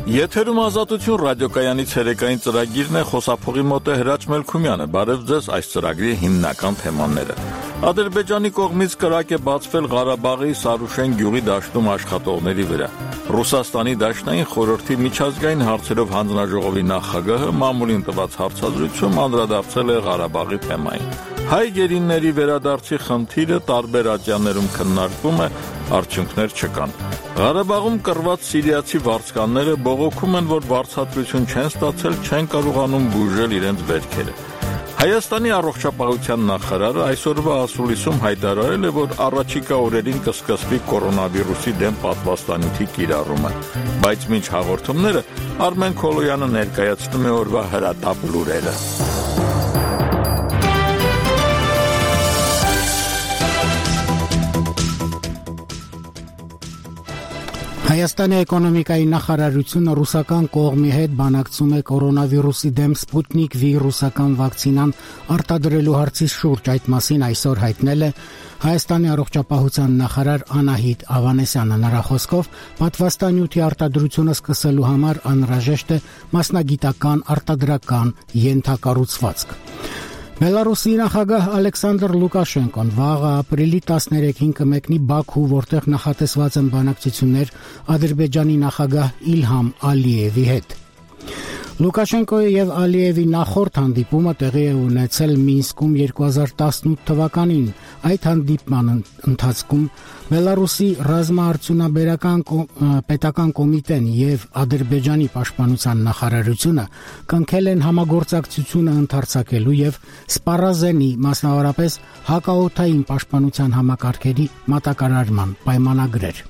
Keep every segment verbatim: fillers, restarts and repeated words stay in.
Եթերում ազատություն ռադիոկայանի ցերեկային ծրագիրն է, խոսափողի մոտ է Հրաչ Մելքումյանը։ Բարև ձեզ, այս ծրագրի հիմնական թեմաները։ Ադրբեջանի կողմից կրակ է բացվել Ղարաբաղի Սարուշեն գյուղի դաշտում աշխատողների վրա։ Ռուսաստանի Դաշնային խորհրդի միջազգային հարցերով հանձնաժողովի նախագահը մամուլին տված հարցազրույցում անդրադարձել է Ղարաբաղի թեմային։ Հայ գերիների վերադարձի խնդիրը տարբեր ատյաններում քննարկվում է, արդյունքներ չկան։ Ղարաբաղում կռված սիրիացի վարձկանները բողոքում են, որ վարձատրություն չեն ստացել, չեն կարողանում բուժել իրենց վերքերը։ Հայաստանի առողջապահության նախարարը այսօրվա ասուլիսում հայտարարել է, որ առաջիկա օրերին կսկսվի կորոնավիրուսի դեմ պատվաստանյութի կիրառումը, բայց մինչ հաղորդումները Արմեն Քոլոյանը ներկայացնում է օրվա հրատապ լուրերը։ Հայաստանի էկոնոմիկայի նախարարությունը ռուսական կողմի հետ բանակցում է կորոնավիրուսի դեմ Սպուտնիկ V ռուսական վակցինան արտադրելու հարցի շուրջ, այդ մասին այսօր հայտնել է Հայաստանի առողջապահության նախարար Անահիտ Ավանեսյանը։ Նրա խոսքով պատվաստանյութի արտադրությունը սկսելու համար անհրաժեշտ է մասնագիտական արտադրական ենթակառուցվածք։ Բելարուսի նախագահ Ալեքսանդր Լուկաշենկոն վաղը ապրիլի տասներեքին կմեկնի Բաքու, որտեղ նախատեսված են բանակցություններ Ադրբեջանի նախագահ Իլհամ Ալիևի հետ։ Լուկաշենկոյի եւ Ալիևի նախորդ հանդիպումը տեղի է ունեցել Մինսկում երկու հազար տասնութ թվականին։ Այդ հանդիպման ընթացքում Բելարուսի ռազմաարդյունաբերական պետական կոմիտեն եւ Ադրբեջանի պաշտպանության նախարարությունը կնքել են համագործակցությունը ընդարձակելու եւ սպառազենի, մասնավորապես հակաօդային պաշտպանության համակարգերի մատակարարման պայմանագրեր։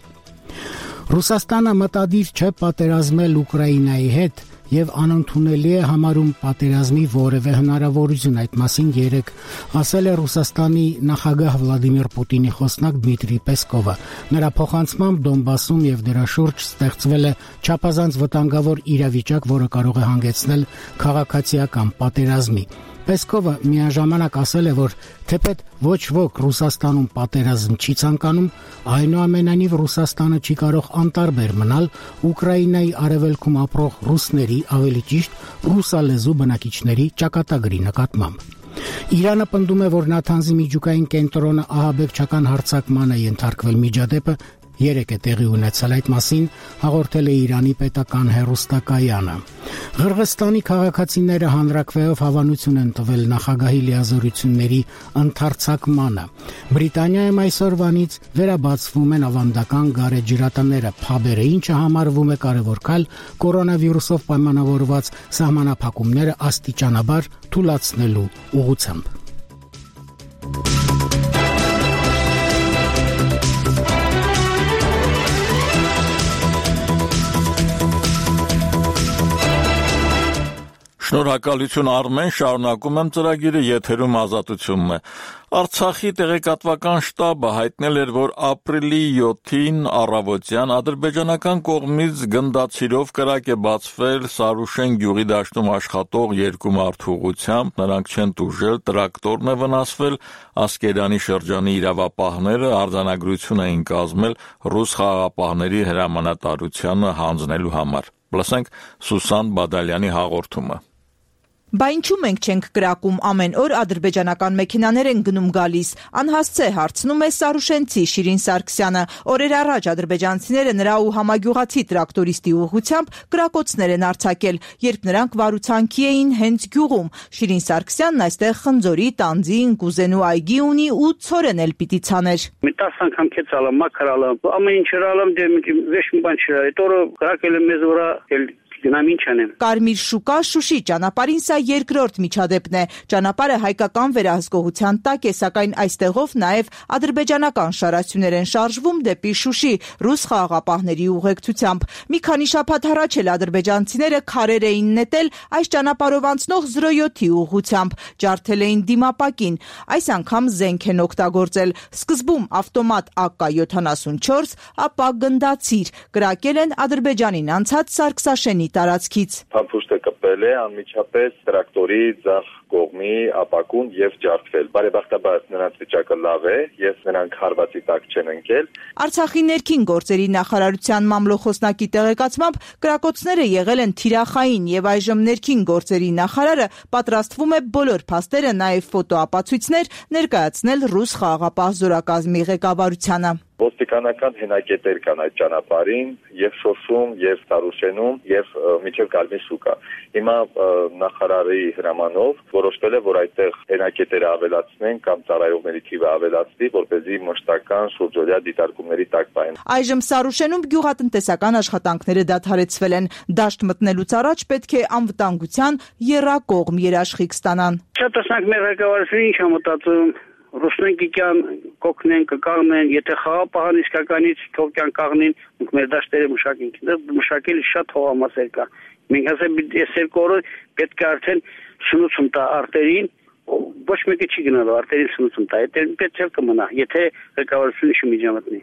Ռուսաստանը մտադիր չէ պատերազմել Ուկրաինայի հետ եւ անընդունելի է համարում պատերազմի որևէ հնարավորություն։ Այդ մասին երեկ ասել է Ռուսաստանի նախագահ Վլադիմիր Պուտինի խոսնակ Դմիտրի Պեսկովը։ Նրա փոխանցմամբ Դոնբասում եւ դրա շուրջ ստեղծվել է չափազանց վտանգավոր իրավիճակ, որը կարող է հանգեցնել քաղաքացիական պատերազմի։ Պեսկովը միաժամանակ ասել է, որ թեպետ ոչ ոք Ռուսաստանում պատերազմ չի ցանկանում, այնուամենայնիվ Ռուսաստանը չի կարող անտարբեր մնալ Ուկրաինայի արևելքում ապրող ռուսների, ավելի ճիշտ ռուսալեզու բնակիչների ճակատագրի նկատմամբ։ Իրանը պնդում է, որ Նաթանզի միջուկային կենտրոնը ահաբեկչական հարձակման է ենթարկվել։ Միջադեպը երեկ է տեղի ունեցել, այդ մասին հաղորդել է Իրանի պետական հեռուստակայանը։ Ղրղստանի քաղաքացիները հանրաքվեով հավանություն են տվել նախագահի լիազորությունների ընդարձակմանը։ Բրիտանիայում այսօրվանից վերաբացվում են ավանդական գարեջրատները, փաբերը, ինչը համարվում է կարևոր քայլ կորոնավիրուսով պայմանավորված սահմանափակումները աստիճանաբար թուլացնելու ուղղությամբ։ Շնորհակալություն Արմեն, շարունակում եմ ծրագիրը, եթերում ազատությունն է։ Արցախի տեղեկատվական շտաբը հայտնել էր, որ ապրիլի յոթին առավոտյան ադրբեջանական կողմից գնդացիրով կրակ է բացվել Սարուշեն գյուղի դաշտում աշխատող երկու մարդու ուղղությամբ, նրանք չեն տուժել, տրակտորն է վնասվել, Ասկերանի շրջանի իրավապահները արձանագրություն էին կազմել ռուս խաղաղապահների հրամանատարությանը հանձնելու համար։ Լսենք Սուսան Բադալյանի հաղորդումը։ Բա ինչու մենք չենք կրակում, ամեն օր ադրբեջանական մեքենաներ են գնում գալիս, անհասցե հարցնում է Սարուշենցի Շիրին Սարգսյանը։ Օրեր առաջ ադրբեջանցիները նրա ու համագյուղացի տրակտորիստի ուղղությամբ կրակոցներ են արձակել, երբ նրանք վարուցանքի էին հենց գյուղում։ Շիրին Սարգսյանն այստեղ խնձորի, տանձի, ընկուզենու այգի ունի ու ցորեն էլ պիտի ցաներ։ Մի տասը անգամ քեցալը, մակարալը, ամեն ինչ հրալամ դե վեշ մի բան չրա, այդ օրը կրակել է մեզ վրա Կարմիր շուկա Շուշի ճանապարհին սա երկրորդ միջադեպն է։ Ճանապարհը հայկական վերահսկողության տակ է, սակայն այստեղով նաև ադրբեջանական շարասյուներ են շարժվում դեպի Շուշի ռուս խաղաղապահների ուղեկցությամբ։ Մի քանի շաբաթ առաջ էլ ադրբեջանցիները քարեր էին նետել այս ճանապարհով անցնող զրո յոթի ուղղությամբ, ջարդել էին դիմապակին։ Այս անգամ զենք են օգտագործել։ Սկզբում ավտոմատ A K յոթանասունչորս, ապա գնդացիր։ Կրակել են Ադրբեջանին անցած Սարգսաշենի տարածքից։ Փափուշտը շփվել է անմիջապես տրակտորի ձախ կողմի ապակուն եւ ջարդվել։ Բարեբախտաբար նրանց վիճակը լավ է եւ նրանք հարվածի տակ չեն ընկել։ Արցախի ներքին գործերի նախարարության մամլոխոսնակի տեղեկացմամբ կրակոցները եղել են թիրախային եւ այժմ ներքին գործերի նախարարը պատրաստվում է բոլոր փաստերը, նաեւ ֆոտոապացույցներ ներկայացնել ռուս խաղաղապահ զորակազմի ղեկավարությանը։ Ոստիկանական հենակետեր կան այդ ճանապարհին եւ Շոշում, եւ Սարուշենում, եւ միջև Գալմի շուկա։ Հիմա նախարարի հրամանով որոշվել է, որ այդտեղ հենակետերը ավելացնեն կամ ծառայողների թիվը ավելացվի, որպեսզի մշտական շուրջօրյա դիտարկումների տակ պահեն։ Այժմ Սարուշենում գյուղատնտեսական աշխատանքները դադարեցվել են։ Դաշտ մտնելուց առաջ պետք է անվտանգության եռակողմ երաշխիք ստանան։ Շատ տեսնանք մեր ղեկավարությունը ինչ է մտածում։ Ռուսնենկյան կոկնեն կկաղնեն, եթե խաղապահան իսկականից թողքյան կաղնին, մենք մեր դաշտերը մշակենք, մշակելի շատ հողամասեր կա։ Մենք ասեմ, այս երկու օրը պետք է արդեն սնուցում տա արտերին, ոչ մեկը չի գնալու արտերին սնուցում տա, եթե պետք է կմնա, եթե ղեկավարությունը չմիջամտնի։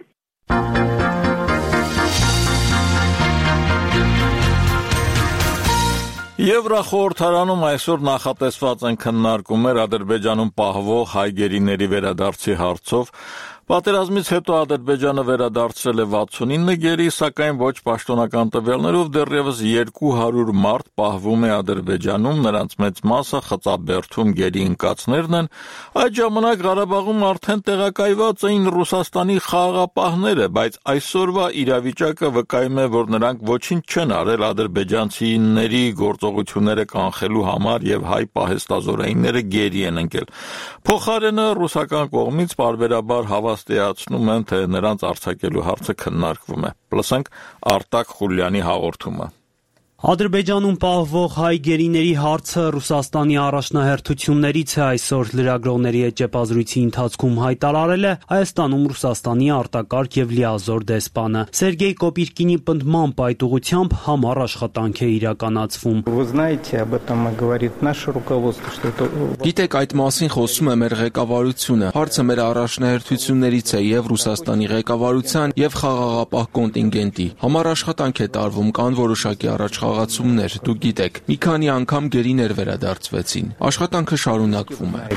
Եվրախորհրդարանում այսօր նախատեսված են քննարկումներ Ադրբեջանում պահվող հայ գերիների վերադարձի հարցով։ Պատերազմից հետո Ադրբեջանը վերադարձրել է վաթսունինը գերի, սակայն ոչ պաշտոնական տվյալներով դեռևս երկու հարյուր մարդ պահվում է Ադրբեջանում, նրանց մեծ մասը Խծաբերդում գերի ընկածներն են։ Այդ ժամանակ Ղարաբաղում արդեն տեղակայված էին Ռուսաստանի խաղաղապահները, բայց այսօրվա իրավիճակը վկայում է, որ նրանք ոչինչ չեն արել ադրբեջանցիների գործողությունները կանխելու համար եւ հայ պահեստազորայինները գերի են ընկել։ Փոխարենը ռուսական կողմից պարբերաբար հավաստիացնում են, թե նրանց արձակելու հարցը քննարկվում է։ Լսենք Արտակ Խուլյանի հաղորդումը։ Ադրբեջանում պահվող հայ գերիների հարցը Ռուսաստանի առաջնահերթություններից է, այսօր լրագրողների հետ ճեպազրույցի ընթացքում հայտարարել է Հայաստանում Ռուսաստանի արտակարգ եւ լիազոր դեսպանը։ Սերգեյ Կոպիրկինի պնդմամբ այդ ուղղությամբ համառ աշխատանք է իրականացվում։ Գիտեք, այդ մասին խոսում է մեր ղեկավարությունը։ Հարցը մեր առաջնահերթություններից է եւ Ռուսաստանի ղեկավարության եւ խաղաղապահ կոնտինգենտի։ Համառ աշխատանք է տարվում, կան որոշակի առաջ խաղացումներ, դուք գիտեք, մի քանի անգամ գերիներ վերադարձվեցին։ Աշխատանքը շարունակվում է։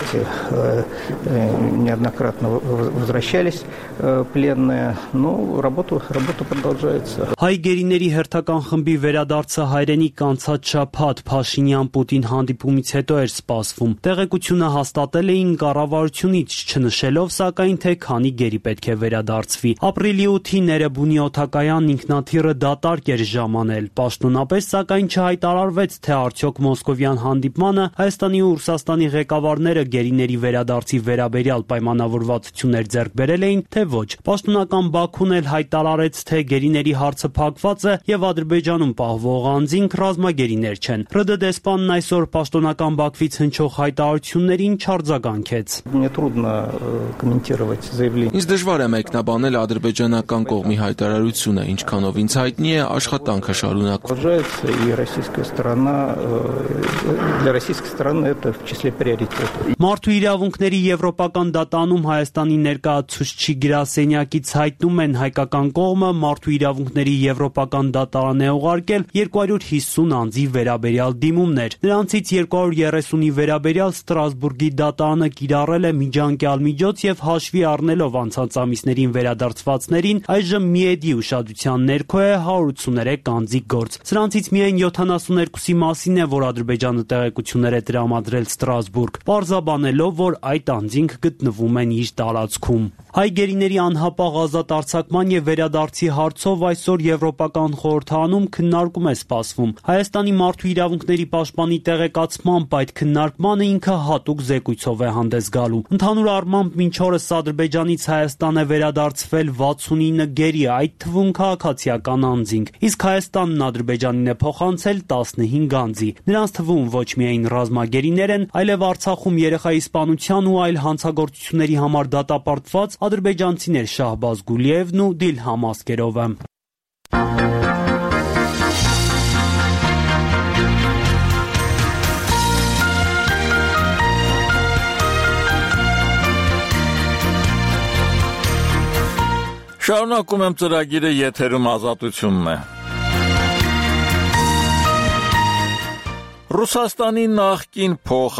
Հայ գերիների հերթական խմբի վերադարձը հայրենիք անցած շաբաթ Փաշինյան-Պուտին հանդիպումից հետո էր սպասվում։ Տեղեկությունը հաստատել էին կառավարությունից, չնշելով սակայն թե քանի գերի պետք է վերադարձվի։ Ապրիլի ութին Էրեբունի օդակայանն ինքնաթիռը դատարկ էր ժամանել, պաշտոնապես սակայն չհայտարարվեց, թե արդյոք մոսկովյան հանդիպմանը Հայաստանի ու Ռուսաստանի ղեկավարները գերիների վերադարձի վերաբերյալ պայմանավորվածություններ ձեռք բերել էին, թե ոչ։ Պաշտոնական Բաքուն էլ հայտարարեց, թե գերիների հարցը փակված է եւ Ադրբեջանում պահվող անձինք ռազմագերիներ չեն։ ՌԴ դեսպանն այսօր պաշտոնական Բաքվից հնչող հայտարարություններին չարձագանքեց։ Ինձ դժվար է մեկնաբանել ադրբեջանական կողմի հայտարարությունը, ինչքանով ինձ հայտնի է, աշխատանքը շարունակվում։ И российская сторона, для российской стороны это в числе приоритетов. Մարդու իրավունքների եվրոպական դատարանում Հայաստանի ներկայացուցչի գրասենյակից հայտնում են հայկական կողմը մարդու իրավունքների եվրոպական դատարան է ուղարկել երկու հարյուր հիսուն անձի վերաբերյալ դիմումներ։ Նրանցից երկու հարյուր երեսունի վերաբերյալ Ստրասբուրգի դատարանը կիրառել է միջանկյալ միջոց եւ հաշվի առնելով անցած ամիսներին վերադարձվածներին այժմ միեդի ուշադրության ներքո է հարյուր ութսուներեք անձի գործ։ Սրանցից միայն յոթանասուններկուսի մասին է, որ Ադրբեջանը տեղեկություններ է տրամադրել Ստրասբուրգ, պարզաբանելով, որ այդ անձինք գտնվում են իր տարածքում։ Հայ գերիների անհապաղ ազատ արձակման եւ վերադարձի հարցով այսօր Եվրոպական խորհրդարանում քննարկում է սպասվում։ Հայաստանի մարդու իրավունքների պաշտպանի տեղեկացմամբ այդ քննարկմանը ինքը հատուկ զեկույցով է հանդես գալու։ Ընդհանուր առմամբ մինչ օրս Ադրբեջանից Հայաստան է վերադարձվել վաթսունինը գերի, այդ թվում քաղաքացիական անձինք, իսկ Հայաստանն Ադրբեջանին է փոխանցել տասնհինգ անձի։ Նրանց թվում ոչ միայն ռազմագերիներ են, այլև Արցախում երեխայի սպանության ու այլ հանցագործությունների համար դատապարտված ադրբեջանցիներ Շահբազ Գուլիևն ու Դիլհամ Ասկերովը։ Շարունակում եմ ծրագիրը, եթերում Ազատությունն է։ Ռուսաստանի նախկին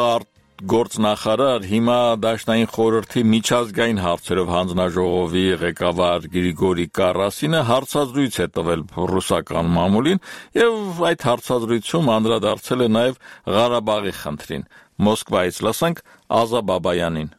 փոխարտգործնախարար, հիմա Դաշնային խորհրդի միջազգային հարցերով հանձնաժողովի ղեկավար Գրիգորի Կարասինը հարցազրույց է տվել ռուսական մամուլին եւ այդ հարցազրույցում անդրադարձել է նաեւ Ղարաբաղի խնդրին։ Մոսկվայից լսենք Ազա Բաբայանին։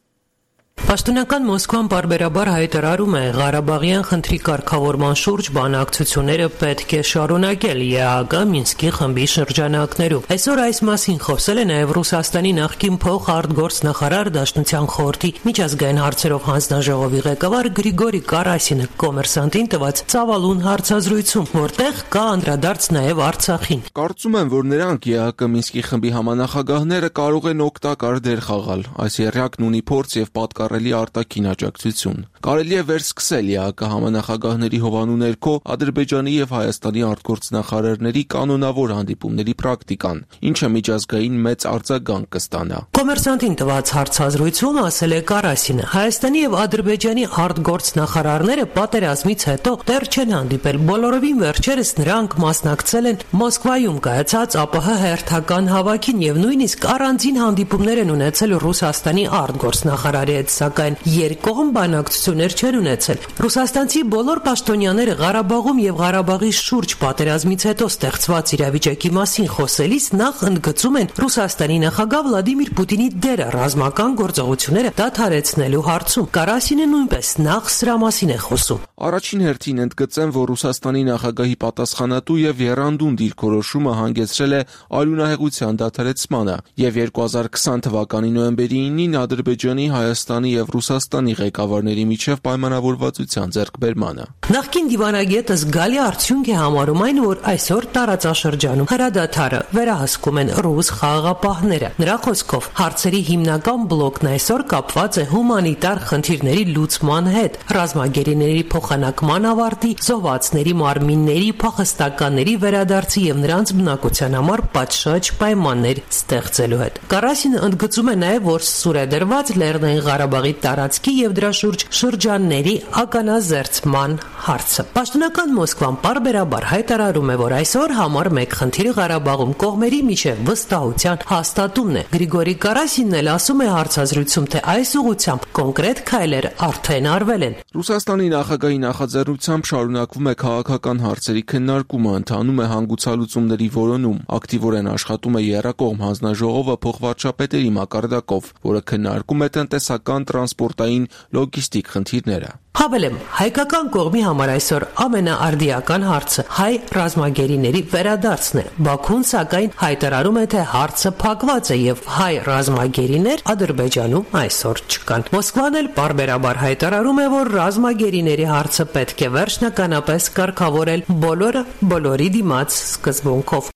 Պաշտոնական Մոսկվան բարբերաբար հայտարարում է Ղարաբաղյան խնդրի կարգավորման շուրջ բանակցությունները պետք է շարունակել ԵԱՀԿ Մինսկի խմբի շրջանակներում։ Այսօր այս մասին խոսել է նաև Ռուսաստանի նախկին փոխարտգործնախարար Դաշնության խորհրդի միջազգային հարցերով հանձնաժողովի ղեկավար Գրիգորի Կարասինը Կոմերսանտին տված ծավալուն հարցազրույցում, որտեղ կա անդրադարձ նաև Արցախին։ Կարծում եմ, որ նրանք ԵԱՀԿ Մինսկի խմբի համանախագահները կարող են օգտակար դեր խաղալ։ Այս երրակն ունի փորձ եւ պատկառելի արտաքին աջակցություն։ Կարելի է վերսկսել ԵԱՀԿ համանախագահների հովանու ներքո Ադրբեջանի եւ Հայաստանի արտգործնախարարների կանոնավոր հանդիպումների պրակտիկան, ինչը միջազգային մեծ արձագանք կստանա։ Կոմերսանտին տված հարցազրույցում ասել է Կարասինը. Հայաստանի եւ Ադրբեջանի արտգործնախարարները պատերազմից հետո դեռ չեն հանդիպել։ Բոլորովին վերջերս նրանք մասնակցել են Մոսկվայում կայացած ԱՊՀ հերթական հավաքին եւ նույնիսկ առանձին հանդիպումներ են ունեցել Ռուսաստանի արտգործնախարարի հետ, սակայն երկկողմ բանակցություններ չեն ունեցել։ Ռուսաստանցի բոլոր պաշտոնյաները Ղարաբաղում եւ Ղարաբաղի շուրջ պատերազմից հետո ստեղծված իրավիճակի մասին խոսելիս նախ ընդգծում են Ռուսաստանի նախագահ Վլադիմիր Պուտինի դերը ռազմական գործողությունները դադարեցնելու հարցում։ Կարասինը նույնպես նախ սրա մասին է խոսում։ Առաջին հերթին ընդգծեմ, որ Ռուսաստանի նախագահի պատասխանատու եւ եռանդուն դիրքորոշումը հանգեցրել է արյունահեղության դադարեցմանը եւ երկու հազար քսան թվականի նոյեմբերի ինին Ադրբեջանի, Հայաստանի եւ Ռուսաստանի ղեկավարների միջև պայմանավորվածության ձեռքբերմանը։ Նախկին դիվանագետը զգալի արդյունք է համարում այն, որ այսօր տարածաշրջանում հրադադարը վերահսկում են ռուս խաղաղապահները։ Նրա խոսքով հարցերի հիմնական բլոկն այսօր կապված է հումանիտար խնդիրների լուծման հետ, ռազմագերիների փոխանակման ավարտի, զոհվածների մարմինների, փախստականների վերադարձի եւ նրանց բնակության համար պատշաճ պայմաններ ստեղծելու հետ։ Կարասինը ընդգծում է նաեւ, որ սուր է դրված Լեռնային Ղարաբաղի տարածքի եւ դրա շուրջ շրջանների ականազերծման հարցը։ Պաշտոնական Մոսկվան պարբերաբար հայտարարում է, որ այսօր համար մեկ խնդիրը Ղարաբաղում կողմերի միջև վստահության հաստատումն է։ Գրիգորի Կարասինն էլ ասում է հարցազրույցում, թե այս ուղղությամբ կոնկրետ քայլեր արդեն արվել են։ Ռուսաստանի նախագահի նախաձեռնությամբ շարունակվում է քաղաքական հարցերի քննարկումը, ընթանում է հանգուցալուծումների որոնում, ակտիվորեն աշխատում է Եռակողմ հանձնաժողովը փոխվարչապետերի մակարդակով, որը քննարկում է տնտեսական, տրանսպորտային, լոգիստիկ խնդիրները։ Հավելեմ, հայկական կողմի համար այսօր ամենաարդիական հարցը հայ ռազմագերիների վերադարձն է։ Բաքուն սակայն հայտարարում է, թե հարցը փակված է եւ հայ ռազմագերիներ Ադրբեջանում այսօր չկան։ Մոսկվան էլ պարբերաբար հայտարարում է, որ ռազմագերիների հարցը պետք է վերջնականապես կարգավորել բոլորը բոլորի դիմաց սկզբունքով։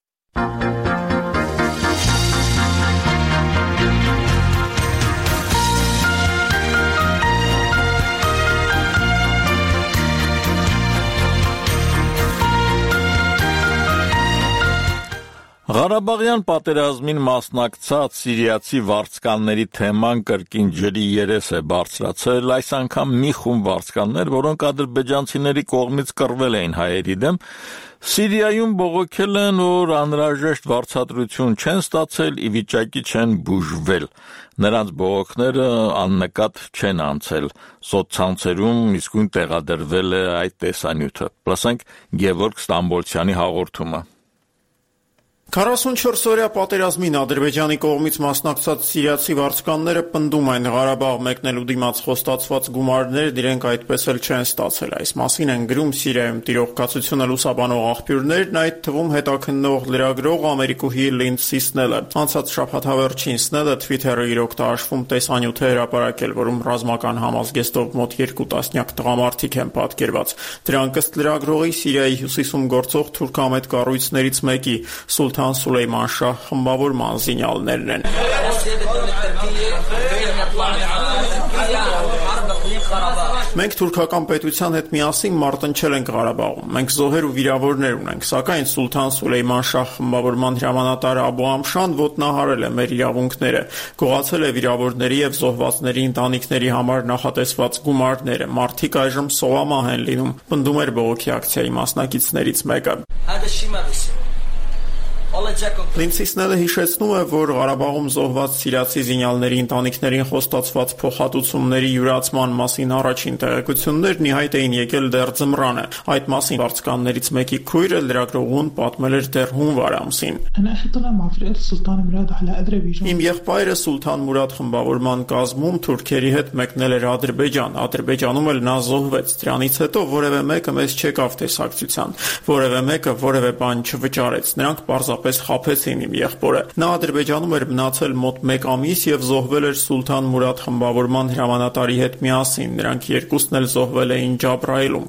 Ղարաբաղյան պատերազմին մասնակցած սիրիացի վարձկանների թեման կրկին ջրի երես է բարձրացել, այս անգամ մի խումբ վարձկաններ, որոնք ադրբեջանցիների կողմից կռվել էին հայերի դեմ, Սիրիայում բողոքել են, որ անհրաժեշտ վարձատրություն չեն ստացել, ի վիճակի չեն բուժվել։ Նրանց բողոքները աննկատ չեն անցել, սոցցանցերում իսկույն տեղադրվել է այդ տեսանյութը։ Լսենք Գևորգ Ստամբոլցյանի հաղորդումը։ քառասունչորս-օրյա պատերազմին Ադրբեջանի կողմից մասնակցած սիրիացի վարձկանները պնդում են Ղարաբաղ մեկնելու դիմաց խոստացված գումարներն իրենք այդպես էլ չեն ստացել։ Այս մասին են գրում Սիրիայում տիրող կացությունը լուսաբանող աղբյուրներն, այդ թվում հետաքննող լրագրող ամերիկուհի Լինդսի Սնելը։ Անցած շաբաթավերջին Սնելը Twitter-ը իր օգտաաշվում տեսանյութ է հրապարակել, որում ռազմական համազգեստով մոտ երկու տասնյակ տղամարդիկ են պատկերված։ Դրանք ըստ լրագրողի Սիրիայի հյուսիսում գործող թուրքամետ կառույցներից մեկի Սուլթան Սուլեյման Շահ խմբավորման զինյալներն են։ Մենք թուրքական պետության հետ միասին մարտնչել ենք Ղարաբաղում։ Մենք զոհեր ու վիրավորներ ունենք, սակայն Սուլթան Սուլեյման Շահ խմբավորման հրամանատար Աբու Ամշան ոտնահարել է մեր իրավունքները, գողացել է վիրավորների եւ զոհվածների ընտանիքների համար նախատեսված գումարները։ Մարդիկ այժմ սովամահ են լինում, պնդում էր բողոքի ակցիայի մասնակիցներից մեկը։ Լինցիսները հիշեցնում է, որ Ղարաբաղում զոհված սիրիացի զինյալների ընտանիքներին խոստացված փոխհատուցումների յուրացման մասին առաջին տեղեկություններն ի հայտ էին եկել դեռ ձմռանը։ Այդ մասին վարձկաններից մեկի քույրը լրագրողուն պատմել էր դեռ հունվար ամսին։ Իմ եղբայրը Սուլթան Մուրադ խմբավորման կազմում թուրքերի հետ մեկնել էր Ադրբեջան։ Ադրբեջանում էլ նա զոհվեց։ Դրանից հետո որևէ մեկը մեզ չեկավ տեսակցության, որևէ մեկը որևէ բան չվճարեց։ Նրանք պարզապես խաբեցին իմ եղբորը։ Նա Ադրբեջանում էր մնացել մոտ մեկ ամիս եւ զոհվել էր Սուլթան Մուրադ խմբավորման հրամանատարի հետ միասին։ Նրանք երկուսն էլ զոհվել էին Ջաբրայիլում։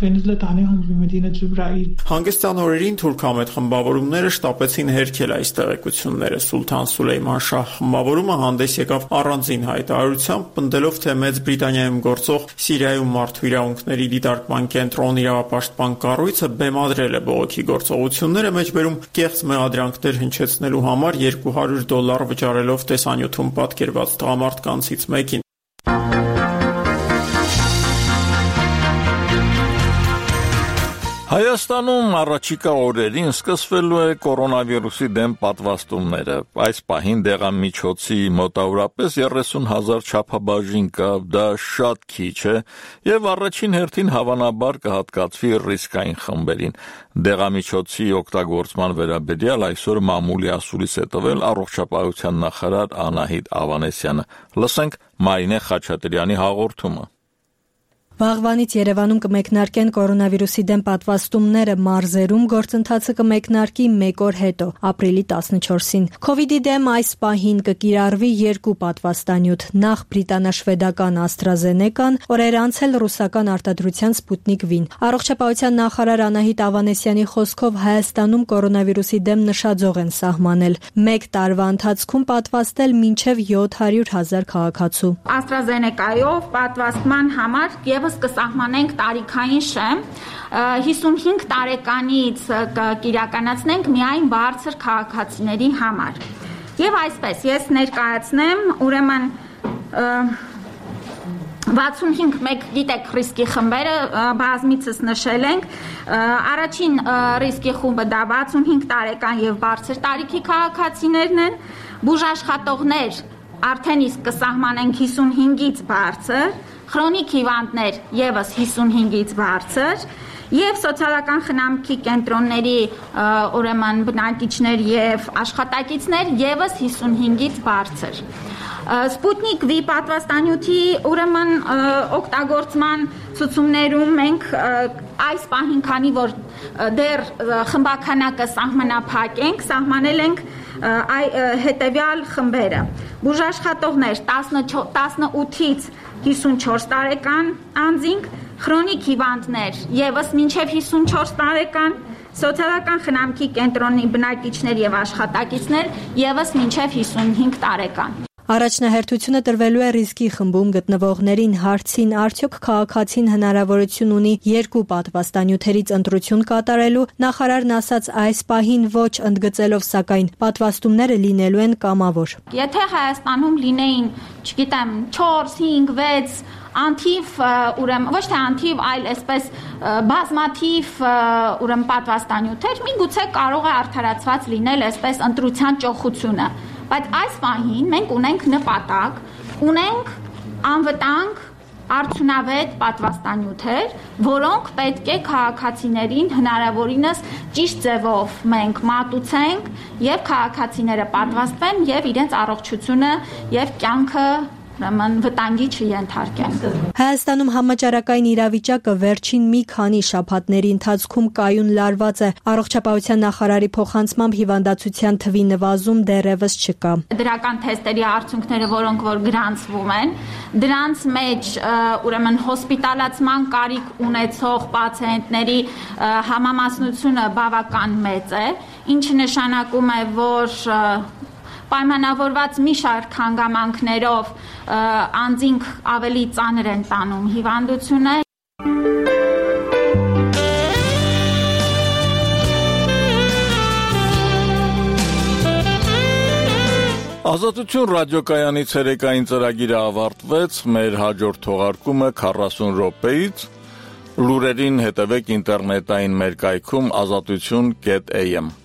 Հանգստյան օրերին թուրքամետ խմբավորումները շտապեցին հերքել այս տեղեկությունները։ Սուլթան Սուլեյման Շահ խմբավորումը հանդես եկավ առանձին հայտարարությամբ, պնդելով, թե Մեծ Բրիտանիայում գործող Սիրիայում մարդու իրավունքների դիտարկման կենտրոն իրավապաշտպան կառույցը բեմադրել է բողոքի գործողությունները, մեջբերում կեղծ մեղադրանքներ հնչեցնելու համար երկու հարյուր դոլար վճարելով տեսանյութում պատկերված տղամարդկանցից մեկին։ Հայաստանում առաջիկա օրերին սկսվելու է կորոնավիրուսի դեմ պատվաստումները։ Այս պահին դեղամիջոցի մոտավորապես երեսուն հազար չափաբաժին կա, դա շատ քիչ է եւ առաջին հերթին հավանաբար կհատկացվի ռիսկային խմբերին։ Դեղամիջոցի օգտագործման վերաբերյալ այսօր մամուլի ասուլիս է տվել առողջապահության նախարար Անահիտ Ավանեսյանը։ Լսենք Մարինե Խաչատրյանի հաղորդումը։ Վաղվանից Երևանում կմեկնարկեն կորոնավիրուսի դեմ պատվաստումները, մարզերում գործընթացը կմեկնարկի մեկ օր հետո, ապրիլի տասնչորսին։ Քովիդի դեմ այս պահին կկիրառվի երկու պատվաստանյութ՝ նախ բրիտանա-շվեդական AstraZeneca-ն, օրեր անց էլ ռուսական արտադրության Sputnik V-ն։ Առողջապահության նախարար Անահիտ Ավանեսյանի խոսքով Հայաստանում կորոնավիրուսի դեմ նշաձող են սահմանել։ Մեկ տարվա ընթացքում պատվաստել մինչև յոթ հարյուր հազար քաղաքացու։ AstraZeneca-ով պատվաստման համար եւս կսահմանենք տարիքային շեմ, հիսունհինգ տարեկանից կիրականացնենք միայն բարձր քաղաքացիների համար։ Եվ այսպես, ես ներկայացնեմ, ուրեմն վաթսունհինգ մեկ գիտեք ռիսկի խմբերը բազմիցս նշել ենք, առաջին ռիսկի խումբը դա վաթսունհինգ տարեկան եւ բարձր տարիքի քաղաքացիներն են, բուժաշխատողներ արդեն իսկ կսահմանենք հիսունհինգից բարձր, քրոնիկ հիվանդներ եւս հիսունհինգից բարձր եւ սոցիալական խնամքի կենտրոնների ուրեմն բնակիչներ եւ աշխատակիցներ եւս հիսունհինգից բարձր։ Sputnik V պատվաստանյութի ուրեմն օգտագործման ցուցումներում մենք այս պահին, քանի որ դեռ խմբականակը սահմանափակ ենք, սահմանել ենք հետևյալ խմբերը. բուժաշխատողներ տասնութից հիսունչորս տարեկան անձինք, քրոնիկ հիվանդներ եւս մինչեւ հիսունչորս տարեկան, սոցիալական խնամքի կենտրոնի բնակիչներ եւ աշխատակիցներ եւս մինչեւ հիսունհինգ տարեկան։ Առաջնահերթությունը տրվելու է ռիսկի խմբում գտնվողներին։ Հարցին արդյոք քաղաքացին հնարավորություն ունի երկու պատվաստանյութերից ընտրություն կատարելու, նախարարն ասաց այս պահին ոչ, ընդգծելով սակայն պատվաստումները լինելու են կամավոր։ Եթե Հայաստանում լինեին, չգիտեմ, չորս, հինգ, վեց անթիվ, ուրեմն ոչ թե անթիվ, այլ այսպես բազմաթիվ ուրեմն պատվաստանյութեր, միգուցե կարող է արդարացված լինել այսպես ընտրության ճոխությունը։ Բայց այս պահին մենք ունենք նպատակ, ունենք անվտանգ, արդյունավետ պատվաստանյութեր, որոնք պետք է քաղաքացիներին հնարավորինս ճիշտ ձևով մենք մատուցենք եւ քաղաքացիները պատվաստվեն եւ իրենց առողջությունը եւ կյանքը ուրեմն վտանգի չենթարկեն։ Հայաստանում համաճարակային իրավիճակը վերջին մի քանի շաբաթների ընթացքում կայուն լարված է։ Առողջապահության նախարարի փոխանցմամբ հիվանդացության թվի նվազում դեռևս չկա։ Դրական թեստերի արդյունքները, որոնք որ գրանցվում են, դրանց մեջ ուրեմն հոսպիտալացման կարիք ունեցող պացիենտների համամասնությունը բավական մեծ է, ինչը նշանակում է, որ պայմանավորված մի շարք հանգամանքներով անձինք ավելի ծանր են տանում հիվանդությունը։ Ազատություն ռադիոկայանի ցերեկային ծրագիրը ավարտվեց, մեր հաջորդ թողարկումը քառասուն րոպեից, լուրերին հետևեք ինտերնետային մեր կայքում ազատություն կետ էյ էմ